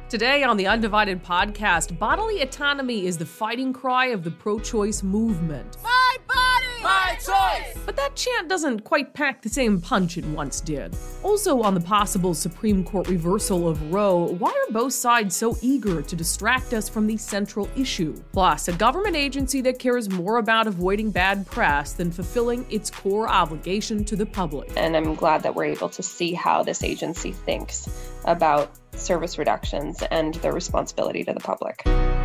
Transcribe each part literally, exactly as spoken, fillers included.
Today on the Undivided podcast, bodily autonomy is the fighting cry of the pro-choice movement. My body, my choice! But that chant doesn't quite pack the same punch it once did. Also on the possible Supreme Court reversal of Roe, why are both sides so eager to distract us from the central issue? Plus, a government agency that cares more about avoiding bad press than fulfilling its core obligation to the public. And I'm glad that we're able to see how this agency thinks about service reductions and their responsibility to the public.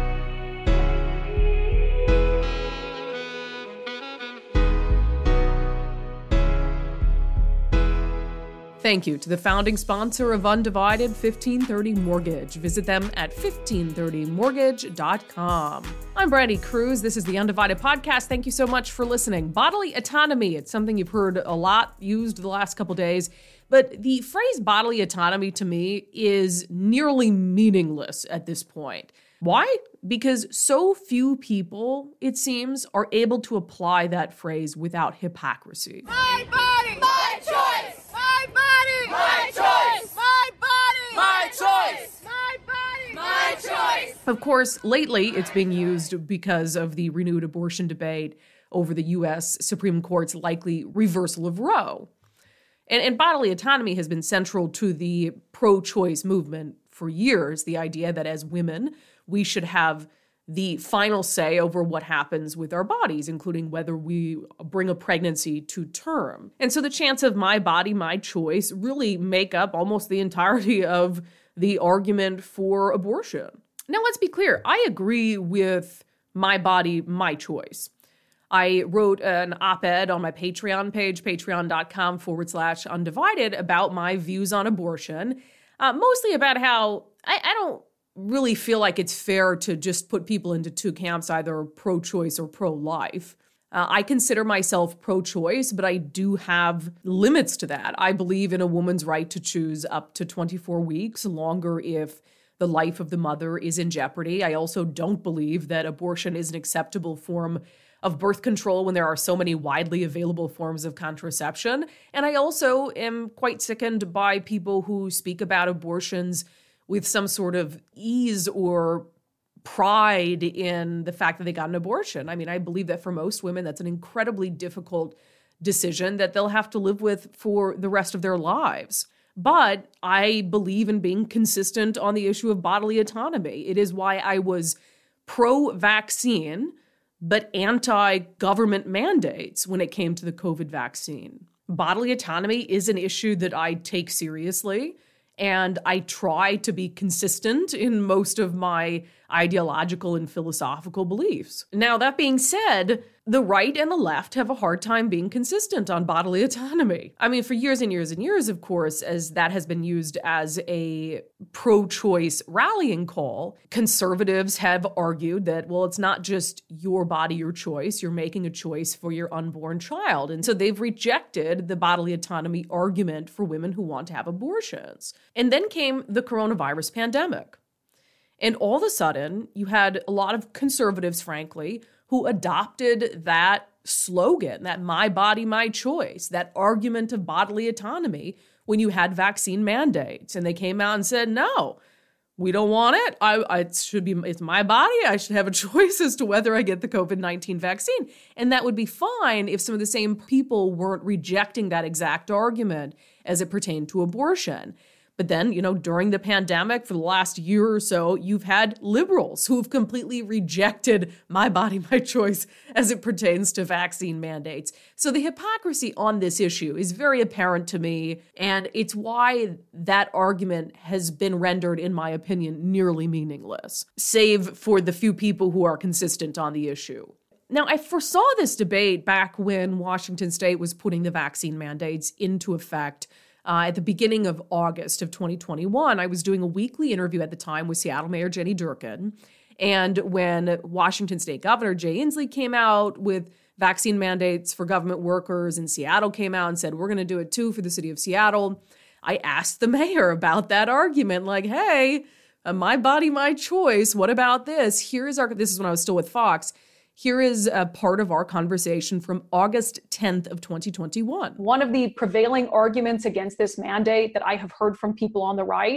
Thank you to the founding sponsor of Undivided, fifteen thirty Mortgage. Visit them at fifteen thirty mortgage dot com. I'm Brandy Cruz. This is the Undivided podcast. Thank you so much for listening. Bodily autonomy, it's something you've heard a lot used the last couple days. But the phrase bodily autonomy to me is nearly meaningless at this point. Why? Because so few people, it seems, are able to apply that phrase without hypocrisy. My body, my choice! My body, my choice! My body, my choice! My body, my choice! Of course, lately it's being used because of the renewed abortion debate over the U S Supreme Court's likely reversal of Roe. And, and bodily autonomy has been central to the pro-choice movement for years, the idea that as women, we should have the final say over what happens with our bodies, including whether we bring a pregnancy to term. And so the chants of my body, my choice really make up almost the entirety of the argument for abortion. Now, let's be clear. I agree with my body, my choice. I wrote an op-ed on my Patreon page, patreon.com forward slash undivided, about my views on abortion, uh, mostly about how I, I don't really feel like it's fair to just put people into two camps, either pro-choice or pro-life. Uh, I consider myself pro-choice, but I do have limits to that. I believe in a woman's right to choose up to twenty-four weeks, longer if the life of the mother is in jeopardy. I also don't believe that abortion is an acceptable form of birth control when there are so many widely available forms of contraception. And I also am quite sickened by people who speak about abortions with some sort of ease or pride in the fact that they got an abortion. I mean, I believe that for most women, that's an incredibly difficult decision that they'll have to live with for the rest of their lives. But I believe in being consistent on the issue of bodily autonomy. It is why I was pro-vaccine, but anti-government mandates when it came to the COVID vaccine. Bodily autonomy is an issue that I take seriously, and I try to be consistent in most of my ideological and philosophical beliefs. Now, that being said, the right and the left have a hard time being consistent on bodily autonomy. I mean, for years and years and years, of course, as that has been used as a pro-choice rallying call, conservatives have argued that, well, it's not just your body, your choice. You're making a choice for your unborn child. And so they've rejected the bodily autonomy argument for women who want to have abortions. And then came the coronavirus pandemic. And all of a sudden, you had a lot of conservatives, frankly, who adopted that slogan, that my body, my choice, that argument of bodily autonomy when you had vaccine mandates. And they came out and said, no, we don't want it. I, I it should be, it's my body. I should have a choice as to whether I get the COVID nineteen vaccine. And that would be fine if some of the same people weren't rejecting that exact argument as it pertained to abortion. But then, you know, during the pandemic for the last year or so, you've had liberals who've completely rejected my body, my choice as it pertains to vaccine mandates. So the hypocrisy on this issue is very apparent to me, and it's why that argument has been rendered, in my opinion, nearly meaningless, save for the few people who are consistent on the issue. Now, I foresaw this debate back when Washington State was putting the vaccine mandates into effect. Uh, at the beginning of August of twenty twenty-one, I was doing a weekly interview at the time with Seattle Mayor Jenny Durkan. And when Washington State Governor Jay Inslee came out with vaccine mandates for government workers, and Seattle came out and said, we're going to do it too for the city of Seattle, I asked the mayor about that argument, like, hey, uh, my body, my choice. What about this? Here's our, this is when I was still with Fox. Here is a part of our conversation from August tenth of twenty twenty-one. One of the prevailing arguments against this mandate that I have heard from people on the right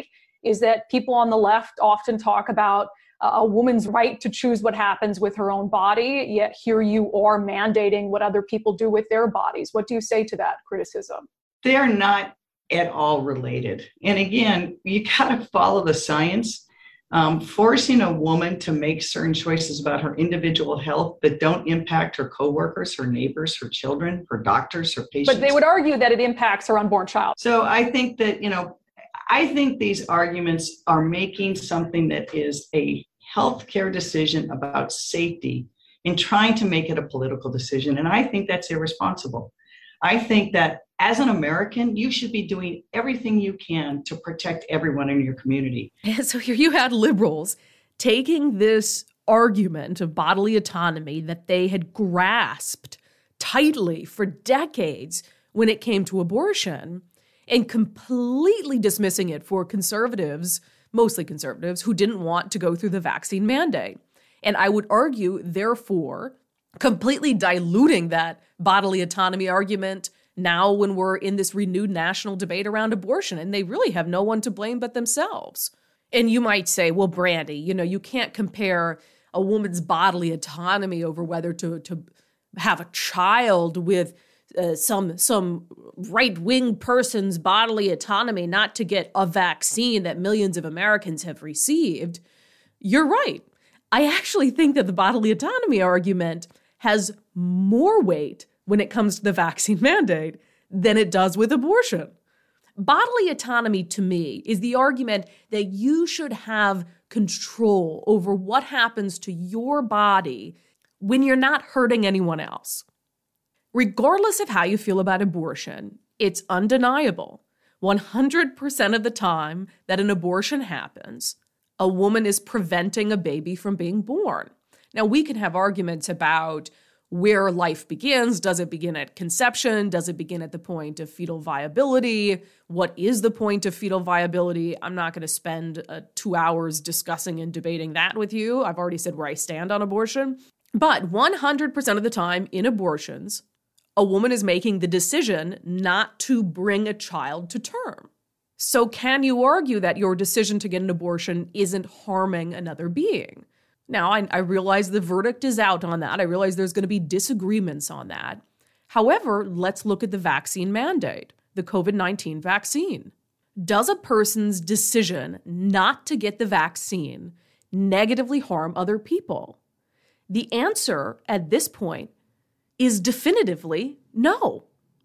is that people on the left often talk about uh, a woman's right to choose what happens with her own body, yet here you are mandating what other people do with their bodies. What do you say to that criticism? They are not at all related. And again, you got to follow the science. Um, forcing a woman to make certain choices about her individual health that don't impact her coworkers, her neighbors, her children, her doctors, her patients. But they would argue that it impacts her unborn child. So I think that, you know, I think these arguments are making something that is a healthcare decision about safety and trying to make it a political decision. And I think that's irresponsible. I think that as an American, you should be doing everything you can to protect everyone in your community. And so here you had liberals taking this argument of bodily autonomy that they had grasped tightly for decades when it came to abortion and completely dismissing it for conservatives, mostly conservatives, who didn't want to go through the vaccine mandate. And I would argue, therefore, completely diluting that bodily autonomy argument now when we're in this renewed national debate around abortion, and they really have no one to blame but themselves. And you might say, well, Brandy, you know, you can't compare a woman's bodily autonomy over whether to, to have a child with uh, some, some right-wing person's bodily autonomy not to get a vaccine that millions of Americans have received. You're right. I actually think that the bodily autonomy argument has more weight when it comes to the vaccine mandate than it does with abortion. Bodily autonomy, to me, is the argument that you should have control over what happens to your body when you're not hurting anyone else. Regardless of how you feel about abortion, it's undeniable. one hundred percent of the time that an abortion happens, a woman is preventing a baby from being born. Now, we can have arguments about where life begins. Does it begin at conception? Does it begin at the point of fetal viability? What is the point of fetal viability? I'm not going to spend uh, two hours discussing and debating that with you. I've already said where I stand on abortion. But one hundred percent of the time in abortions, a woman is making the decision not to bring a child to term. So can you argue that your decision to get an abortion isn't harming another being? Now, I, I realize the verdict is out on that. I realize there's going to be disagreements on that. However, let's look at the vaccine mandate, the covid nineteen vaccine. Does a person's decision not to get the vaccine negatively harm other people? The answer at this point is definitively no.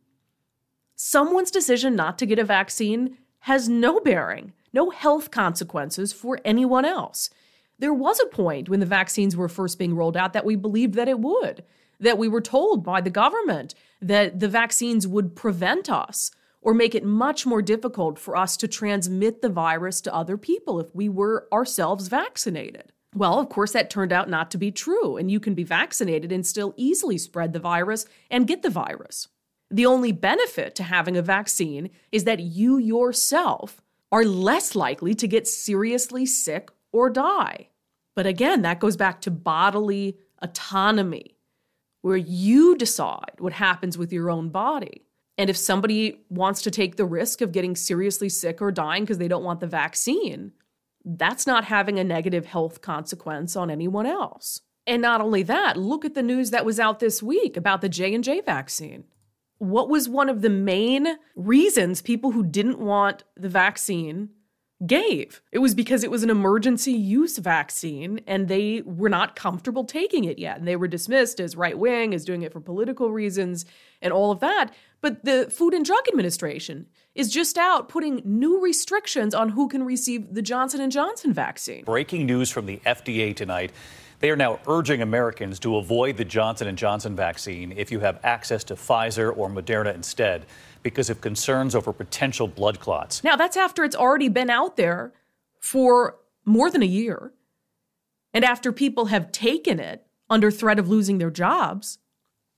Someone's decision not to get a vaccine has no bearing, no health consequences for anyone else. There was a point when the vaccines were first being rolled out that we believed that it would, that we were told by the government that the vaccines would prevent us or make it much more difficult for us to transmit the virus to other people if we were ourselves vaccinated. Well, of course, that turned out not to be true, and you can be vaccinated and still easily spread the virus and get the virus. The only benefit to having a vaccine is that you yourself are less likely to get seriously sick or die. But again, that goes back to bodily autonomy, where you decide what happens with your own body. And if somebody wants to take the risk of getting seriously sick or dying because they don't want the vaccine, that's not having a negative health consequence on anyone else. And not only that, look at the news that was out this week about the J and J vaccine. What was one of the main reasons people who didn't want the vaccine gave? It was because it was an emergency use vaccine and they were not comfortable taking it yet. And they were dismissed as right-wing, as doing it for political reasons and all of that. But the Food and Drug Administration is just out putting new restrictions on who can receive the Johnson and Johnson vaccine. Breaking news from the F D A tonight. They are now urging Americans to avoid the Johnson and Johnson vaccine if you have access to Pfizer or Moderna instead, because of concerns over potential blood clots. Now, that's after it's already been out there for more than a year, and after people have taken it under threat of losing their jobs.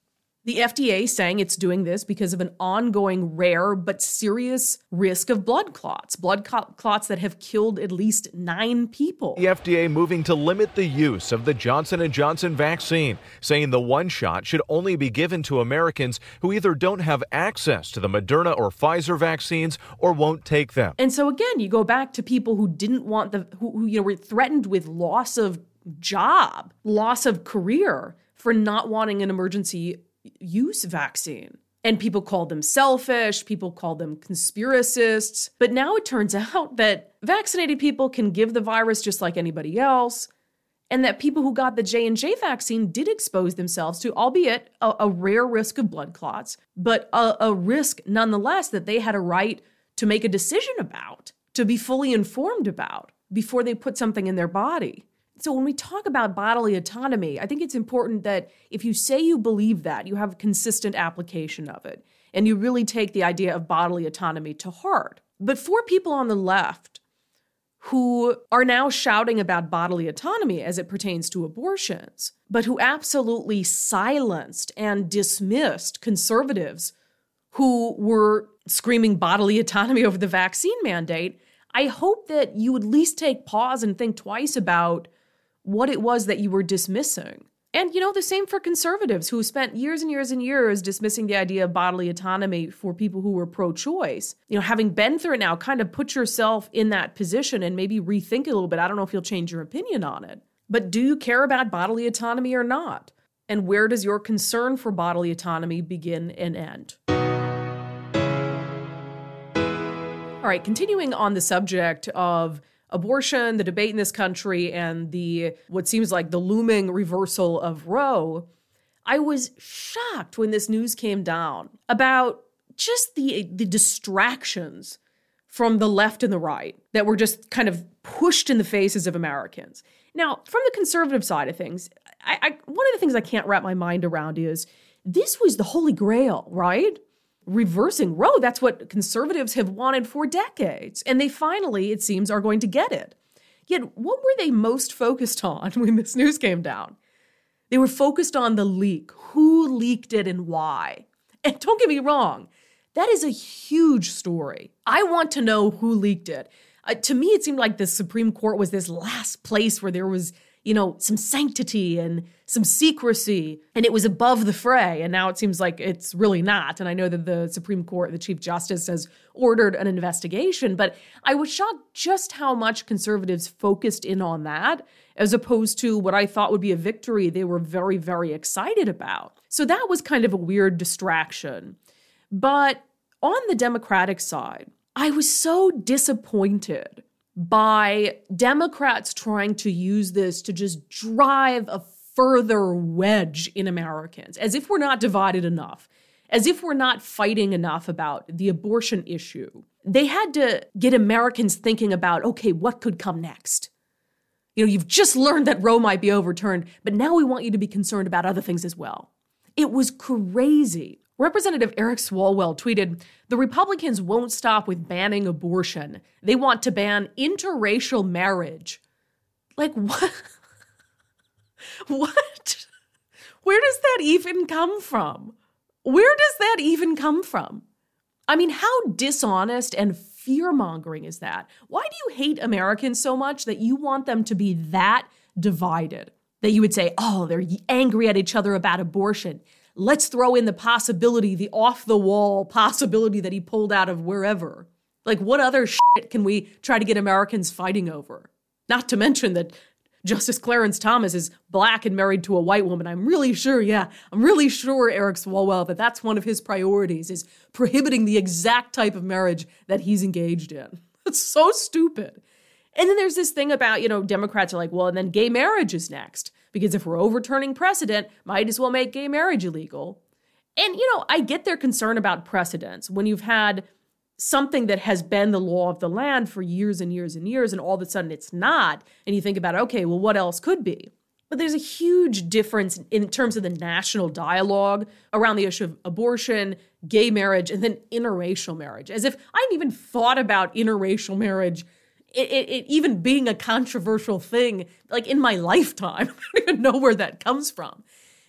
The F D A saying it's doing this because of an ongoing rare but serious risk of blood clots, blood clots that have killed at least nine people. The F D A moving to limit the use of the Johnson and Johnson vaccine, saying the one shot should only be given to Americans who either don't have access to the Moderna or Pfizer vaccines or won't take them. And so again, you go back to people who didn't want the, who, who you know, were threatened with loss of job, loss of career for not wanting an emergency use vaccine. And people called them selfish, people called them conspiracists. But now it turns out that vaccinated people can give the virus just like anybody else, and that people who got the J and J vaccine did expose themselves to, albeit a, a rare risk of blood clots, but a, a risk nonetheless that they had a right to make a decision about, to be fully informed about before they put something in their body. So when we talk about bodily autonomy, I think it's important that if you say you believe that, you have consistent application of it, and you really take the idea of bodily autonomy to heart. But for people on the left who are now shouting about bodily autonomy as it pertains to abortions, but who absolutely silenced and dismissed conservatives who were screaming bodily autonomy over the vaccine mandate, I hope that you at least take pause and think twice about what it was that you were dismissing. And, you know, the same for conservatives who spent years and years and years dismissing the idea of bodily autonomy for people who were pro-choice. You know, having been through it now, kind of put yourself in that position and maybe rethink it a little bit. I don't know if you'll change your opinion on it. But do you care about bodily autonomy or not? And where does your concern for bodily autonomy begin and end? All right, continuing on the subject of abortion, the debate in this country, and the what seems like the looming reversal of Roe, I was shocked when this news came down about just the, the distractions from the left and the right that were just kind of pushed in the faces of Americans. Now, from the conservative side of things, I, I, one of the things I can't wrap my mind around is this was the Holy Grail, right? Reversing Roe, that's what conservatives have wanted for decades. And they finally, it seems, are going to get it. Yet, what were they most focused on when this news came down? They were focused on the leak. Who leaked it and why? And don't get me wrong, that is a huge story. I want to know who leaked it. Uh, to me, it seemed like the Supreme Court was this last place where there was, you know, some sanctity and some secrecy, and it was above the fray. And now it seems like it's really not. And I know that the Supreme Court, the Chief Justice, has ordered an investigation, but I was shocked just how much conservatives focused in on that, as opposed to what I thought would be a victory they were very, very excited about. So that was kind of a weird distraction. But on the Democratic side, I was so disappointed by Democrats trying to use this to just drive a further wedge in Americans, as if we're not divided enough, as if we're not fighting enough about the abortion issue. They had to get Americans thinking about, okay, what could come next? You know, you've just learned that Roe might be overturned, but now we want you to be concerned about other things as well. It was crazy. Representative Eric Swalwell tweeted, "The Republicans won't stop with banning abortion. They want to ban interracial marriage." Like, what? What? Where does that even come from? Where does that even come from? I mean, how dishonest and fear-mongering is that? Why do you hate Americans so much that you want them to be that divided? That you would say, oh, they're angry at each other about abortion. Let's throw in the possibility, the off-the-wall possibility that he pulled out of wherever. Like, what other shit can we try to get Americans fighting over? Not to mention that Justice Clarence Thomas is black and married to a white woman. I'm really sure, yeah, I'm really sure, Eric Swalwell, that that's one of his priorities, is prohibiting the exact type of marriage that he's engaged in. It's so stupid. And then there's this thing about, you know, Democrats are like, well, and then gay marriage is next. Because if we're overturning precedent, might as well make gay marriage illegal. And, you know, I get their concern about precedents. When you've had something that has been the law of the land for years and years and years, and all of a sudden it's not, and you think about, okay, well, what else could be? But there's a huge difference in terms of the national dialogue around the issue of abortion, gay marriage, and then interracial marriage. As if I hadn't even thought about interracial marriage It, it, it even being a controversial thing, like in my lifetime. I don't even know where that comes from.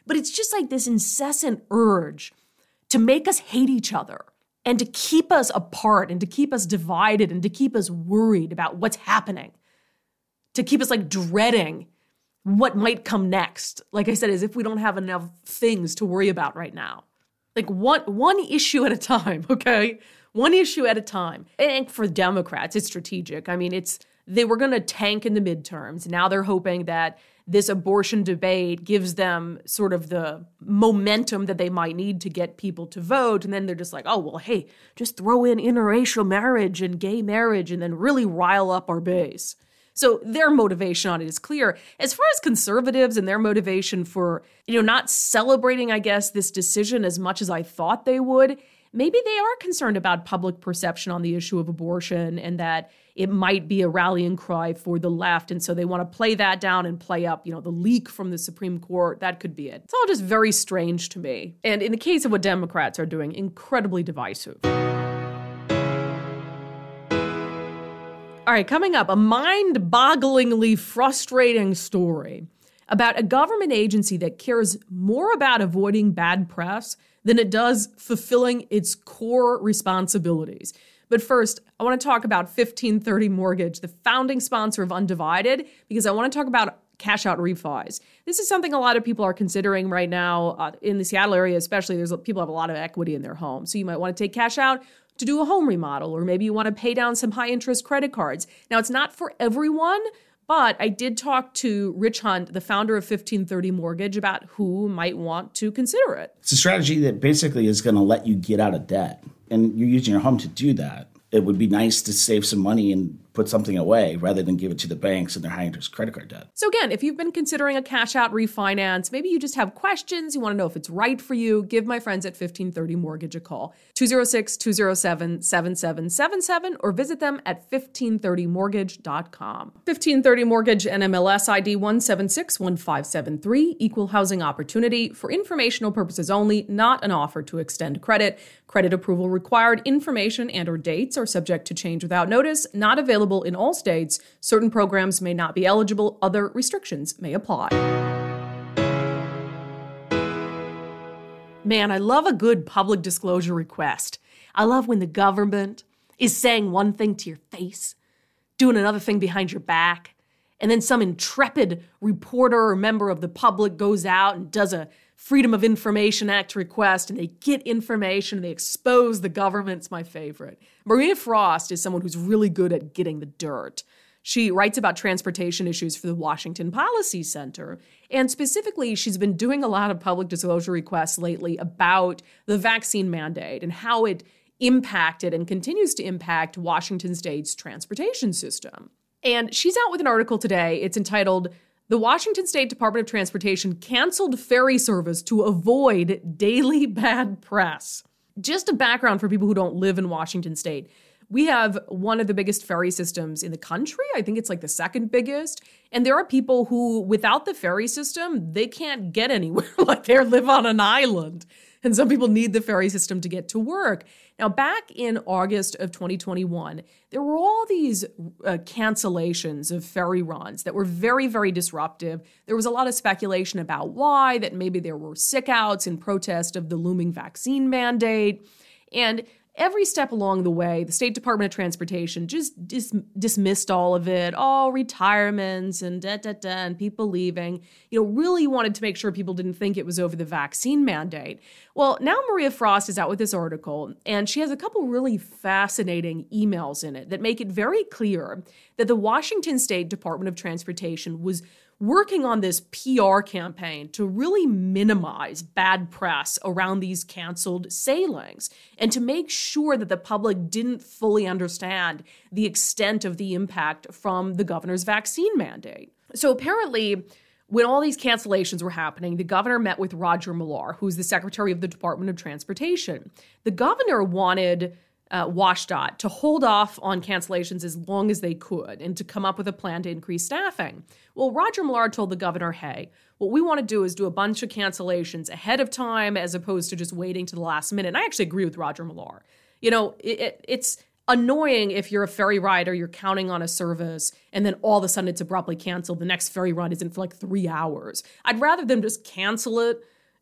But it's just like this incessant urge to make us hate each other and to keep us apart and to keep us divided and to keep us worried about what's happening, to keep us like dreading what might come next. Like I said, as if we don't have enough things to worry about right now. Like one, one issue at a time, okay? One issue at a time. And for Democrats, it's strategic. I mean, it's they were going to tank in the midterms. Now they're hoping that this abortion debate gives them sort of the momentum that they might need to get people to vote. And then they're just like, oh, well, hey, just throw in interracial marriage and gay marriage and then really rile up our base. So their motivation on it is clear. As far as conservatives and their motivation for, you know, not celebrating, I guess, this decision as much as I thought they would, maybe they are concerned about public perception on the issue of abortion and that it might be a rallying cry for the left. And so they want to play that down and play up, you know, the leak from the Supreme Court. That could be it. It's all just very strange to me. And in the case of what Democrats are doing, incredibly divisive. All right, coming up, a mind-bogglingly frustrating story about a government agency that cares more about avoiding bad press than it does fulfilling its core responsibilities. But first, I want to talk about fifteen thirty Mortgage, the founding sponsor of Undivided, because I want to talk about cash-out refis. This is something a lot of people are considering right now uh, in the Seattle area, especially. There's people have a lot of equity in their home, so you might want to take cash out to do a home remodel, or maybe you want to pay down some high-interest credit cards. Now, it's not for everyone, but I did talk to Rich Hunt, the founder of fifteen thirty Mortgage, about who might want to consider it. It's a strategy that basically is going to let you get out of debt, and you're using your home to do that. It would be nice to save some money and put something away rather than give it to the banks and their high-interest credit card debt. So again, if you've been considering a cash-out refinance, maybe you just have questions, you want to know if it's right for you, give my friends at fifteen thirty Mortgage a call, two oh six, two oh seven, seven seven seven seven, or visit them at fifteen thirty mortgage dot com. fifteen thirty Mortgage, N M L S I D one seven six one five seven three, Equal Housing Opportunity, for informational purposes only, not an offer to extend credit. Credit approval required. Information and or dates are subject to change without notice, not available in all states. Certain programs may not be eligible. Other restrictions may apply. Man, I love a good public disclosure request. I love when the government is saying one thing to your face, doing another thing behind your back, and then some intrepid reporter or member of the public goes out and does a Freedom of Information Act request, and they get information and they expose the government. It's my favorite. Maria Frost is someone who's really good at getting the dirt. She writes about transportation issues for the Washington Policy Center. And specifically, she's been doing a lot of public disclosure requests lately about the vaccine mandate and how it impacted and continues to impact Washington State's transportation system. And she's out with an article today. It's entitled, "The Washington State Department of Transportation Canceled Ferry Service to Avoid Daily Bad Press." Just a background for people who don't live in Washington State. We have one of the biggest ferry systems in the country. I think it's like the second biggest. And there are people who, without the ferry system, they can't get anywhere. Like they live on an island. And some people need the ferry system to get to work. Now, back in August of twenty twenty-one, there were all these uh, cancellations of ferry runs that were very, very disruptive. There was a lot of speculation about why, that maybe there were sick-outs in protest of the looming vaccine mandate. And every step along the way, the State Department of Transportation just dis- dismissed all of it, all retirements and da, da, da, and people leaving, you know, really wanted to make sure people didn't think it was over the vaccine mandate. Well, now Maria Frost is out with this article, and she has a couple really fascinating emails in it that make it very clear that the Washington State Department of Transportation was working on this P R campaign to really minimize bad press around these canceled sailings and to make sure that the public didn't fully understand the extent of the impact from the governor's vaccine mandate. So apparently, when all these cancellations were happening, the governor met with Roger Millar, who's the secretary of the Department of Transportation. The governor wanted Uh, WashDOT to hold off on cancellations as long as they could and to come up with a plan to increase staffing. Well, Roger Millar told the governor, hey, what we want to do is do a bunch of cancellations ahead of time as opposed to just waiting to the last minute. And I actually agree with Roger Millar. You know, it, it, it's annoying if you're a ferry rider, you're counting on a service, and then all of a sudden it's abruptly canceled. The next ferry run isn't for like three hours. I'd rather them just cancel it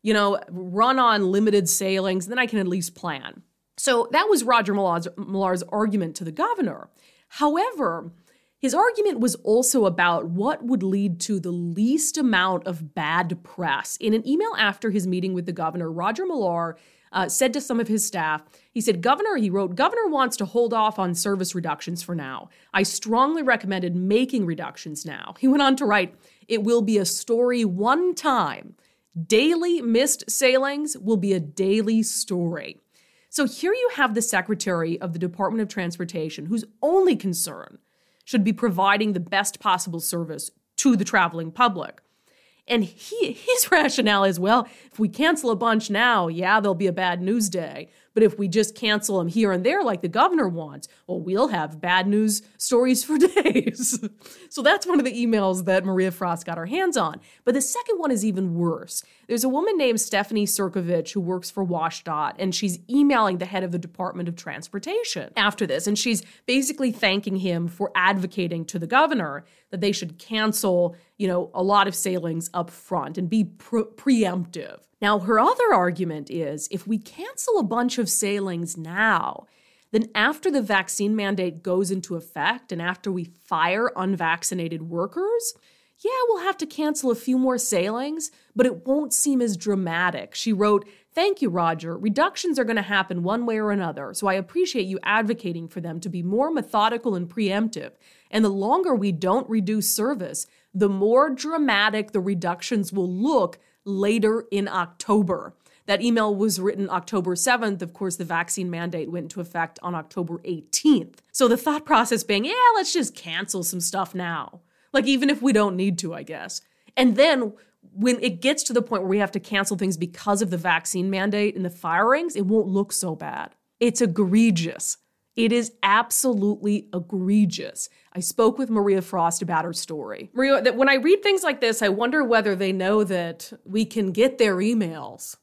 you know, run on limited sailings, then I can at least plan. So that was Roger Millar's, Millar's argument to the governor. However, his argument was also about what would lead to the least amount of bad press. In an email after his meeting with the governor, Roger Millar uh, said to some of his staff, he said, Governor, he wrote, Governor wants to hold off on service reductions for now. I strongly recommended making reductions now. He went on to write, it will be a story one time. Daily missed sailings will be a daily story. So here you have the Secretary of the Department of Transportation, whose only concern should be providing the best possible service to the traveling public. And he, his rationale is, well, if we cancel a bunch now, yeah, there'll be a bad news day. But if we just cancel them here and there like the governor wants, well, we'll have bad news stories for days. So that's one of the emails that Maria Frost got her hands on. But the second one is even worse. There's a woman named Stephanie Sirkovich who works for WashDOT, and she's emailing the head of the Department of Transportation after this. And she's basically thanking him for advocating to the governor that they should cancel, you know, a lot of sailings up front and be pre- preemptive. Now, her other argument is if we cancel a bunch of sailings now, then after the vaccine mandate goes into effect and after we fire unvaccinated workers, yeah, we'll have to cancel a few more sailings, but it won't seem as dramatic. She wrote, thank you, Roger. Reductions are going to happen one way or another, so I appreciate you advocating for them to be more methodical and preemptive. And the longer we don't reduce service, the more dramatic the reductions will look later in October. That email was written October seventh. Of course, the vaccine mandate went into effect on October eighteenth. So the thought process being, yeah, let's just cancel some stuff now. Like, even if we don't need to, I guess. And then when it gets to the point where we have to cancel things because of the vaccine mandate and the firings, it won't look so bad. It's egregious. It is absolutely egregious. I spoke with Maria Frost about her story. Maria, that when I read things like this, I wonder whether they know that we can get their emails.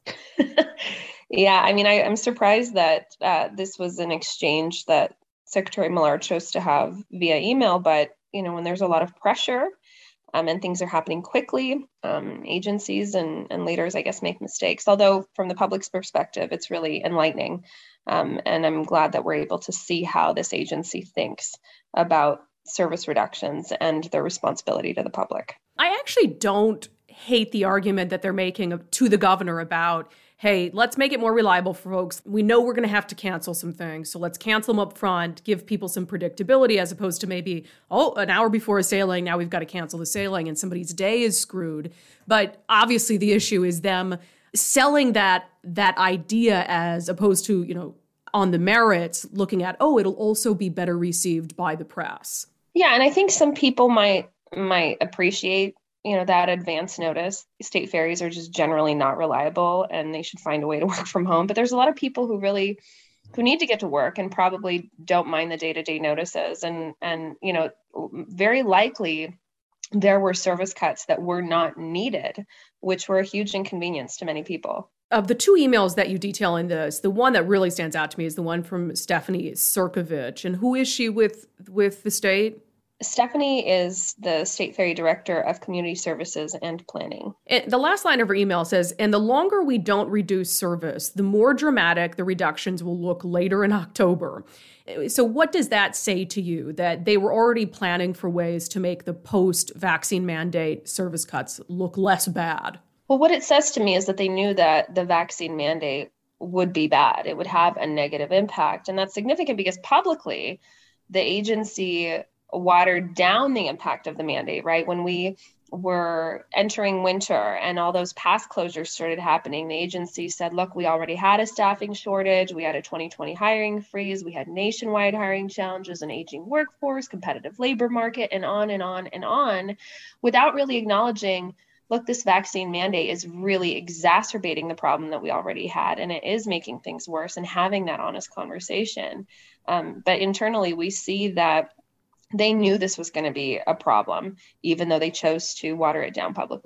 Yeah, I mean, I, I'm surprised that uh, this was an exchange that Secretary Millar chose to have via email. But, you know, when there's a lot of pressure um, and things are happening quickly, um, agencies and, and leaders, I guess, make mistakes. Although from the public's perspective, it's really enlightening. Um, and I'm glad that we're able to see how this agency thinks about service reductions and their responsibility to the public. I actually don't hate the argument that they're making to the governor about, hey, let's make it more reliable for folks. We know we're going to have to cancel some things, so let's cancel them up front, give people some predictability, as opposed to maybe, oh, an hour before a sailing, now we've got to cancel the sailing and somebody's day is screwed. But obviously the issue is them selling that that idea as opposed to, you know, on the merits, looking at, oh, it'll also be better received by the press. Yeah, and I think some people might might appreciate, you know, that advance notice. State ferries are just generally not reliable and they should find a way to work from home. But there's a lot of people who really who need to get to work and probably don't mind the day-to-day notices. And, and you know, very likely there were service cuts that were not needed, which were a huge inconvenience to many people. Of the two emails that you detail in this, the one that really stands out to me is the one from Stephanie Sirkovich. And who is she with with the state? Stephanie is the State Ferry Director of Community Services and Planning. And the last line of her email says, and the longer we don't reduce service, the more dramatic the reductions will look later in October. So what does that say to you, that they were already planning for ways to make the post-vaccine mandate service cuts look less bad? Well, what it says to me is that they knew that the vaccine mandate would be bad. It would have a negative impact. And that's significant because publicly, the agency watered down the impact of the mandate, right? When we were entering winter and all those pass closures started happening, the agency said, look, we already had a staffing shortage. We had a twenty twenty hiring freeze. We had nationwide hiring challenges, an aging workforce, competitive labor market, and on and on and on, without really acknowledging, look, this vaccine mandate is really exacerbating the problem that we already had, and it is making things worse, and having that honest conversation. Um, but internally, we see that they knew this was going to be a problem, even though they chose to water it down publicly.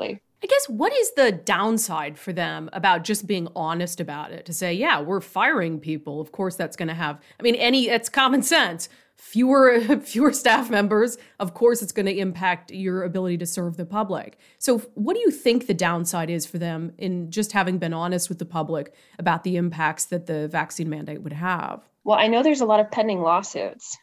I guess what is the downside for them about just being honest about it? To say, yeah, we're firing people. Of course, that's going to have, I mean, any, it's common sense. Fewer, fewer staff members. Of course, it's going to impact your ability to serve the public. So what do you think the downside is for them in just having been honest with the public about the impacts that the vaccine mandate would have? Well, I know there's a lot of pending lawsuits.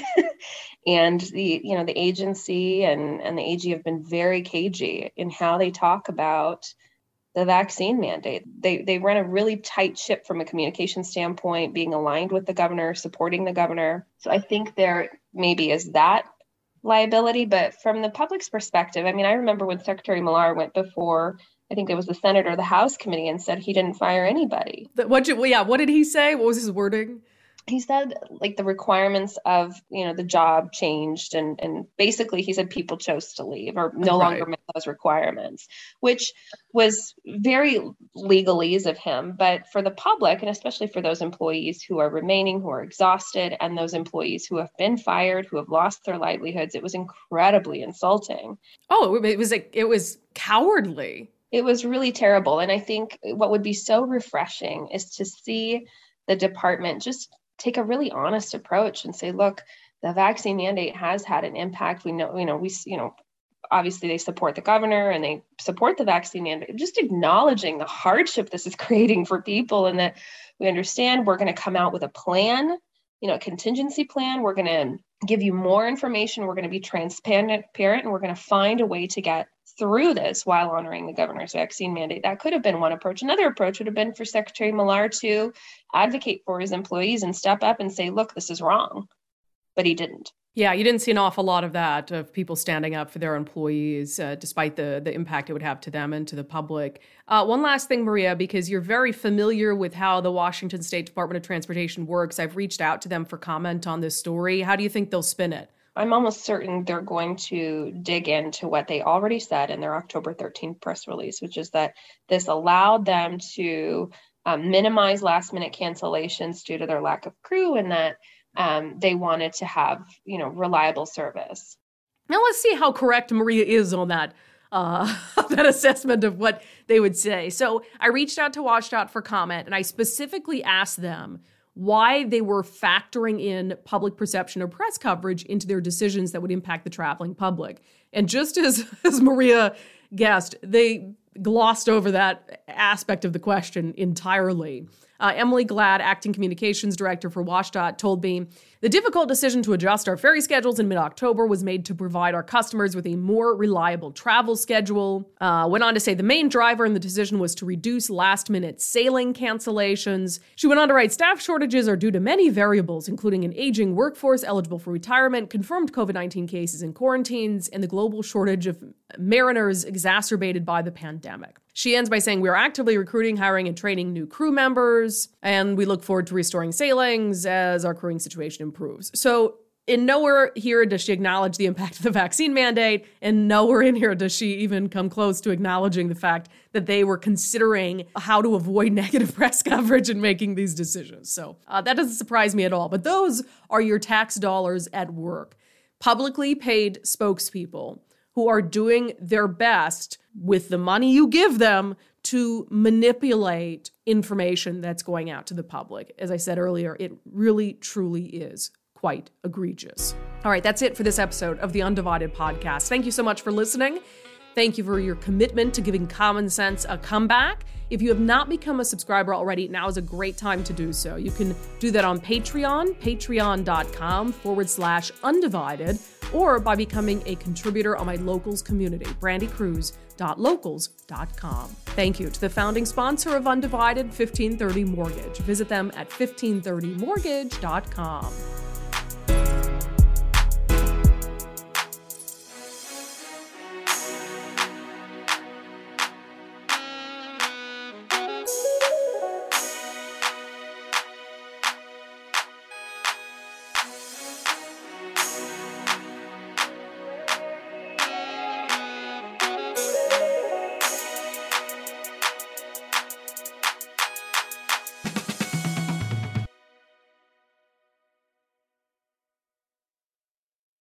And the, you know, the agency and, and the A G have been very cagey in how they talk about the vaccine mandate. They they run a really tight ship from a communication standpoint, being aligned with the governor, supporting the governor. So I think there maybe is that liability. But from the public's perspective, I mean, I remember when Secretary Millar went before, I think it was the Senate or the House committee, and said he didn't fire anybody. What? Well, yeah. What did he say? What was his wording? He said like the requirements of, you know, the job changed, and, and basically he said people chose to leave or no right. longer met those requirements, which was very legalese of him. But for the public, and especially for those employees who are remaining, who are exhausted, and those employees who have been fired, who have lost their livelihoods, it was incredibly insulting. Oh, it was like, it was cowardly. It was really terrible. And I think what would be so refreshing is to see the department just take a really honest approach and say, look, the vaccine mandate has had an impact. We know, you know, we, you know, obviously they support the governor and they support the vaccine mandate, just acknowledging the hardship this is creating for people, and that we understand we're going to come out with a plan, you know, a contingency plan. We're going to give you more information. We're going to be transparent, and we're going to find a way to get through this while honoring the governor's vaccine mandate. That could have been one approach. Another approach would have been for Secretary Millar to advocate for his employees and step up and say, look, this is wrong. But he didn't. Yeah, you didn't see an awful lot of that, of people standing up for their employees, uh, despite the, the impact it would have to them and to the public. Uh, one last thing, Maria, because you're very familiar with how the Washington State Department of Transportation works. I've reached out to them for comment on this story. How do you think they'll spin it? I'm almost certain they're going to dig into what they already said in their October thirteenth press release, which is that this allowed them to um, minimize last minute cancellations due to their lack of crew, and that um, they wanted to have, you know, reliable service. Now let's see how correct Maria is on that uh, that assessment of what they would say. So I reached out to WashDOT for comment, and I specifically asked them why they were factoring in public perception or press coverage into their decisions that would impact the traveling public. And just as, as Maria guessed, they glossed over that aspect of the question entirely. Uh, Emily Glad, acting communications director for WashDOT, told me, the difficult decision to adjust our ferry schedules in mid-October was made to provide our customers with a more reliable travel schedule. Uh, went on to say the main driver in the decision was to reduce last-minute sailing cancellations. She went on to write, staff shortages are due to many variables, including an aging workforce eligible for retirement, confirmed COVID nineteen cases and quarantines, and the global shortage of mariners exacerbated by the pandemic. She ends by saying, we are actively recruiting, hiring, and training new crew members, and we look forward to restoring sailings as our crewing situation improves. So in nowhere here does she acknowledge the impact of the vaccine mandate, and nowhere in here does she even come close to acknowledging the fact that they were considering how to avoid negative press coverage in making these decisions. So uh, that doesn't surprise me at all. But those are your tax dollars at work. Publicly paid spokespeople who are doing their best with the money you give them to manipulate information that's going out to the public. As I said earlier, it really, truly is quite egregious. All right, that's it for this episode of the Undivided Podcast. Thank you so much for listening. Thank you for your commitment to giving common sense a comeback. If you have not become a subscriber already, now is a great time to do so. You can do that on Patreon, patreon.com forward slash undivided, or by becoming a contributor on my locals community, brandy cruz dot locals dot com. Thank you to the founding sponsor of Undivided, fifteen thirty Mortgage. Visit them at fifteen thirty mortgage dot com.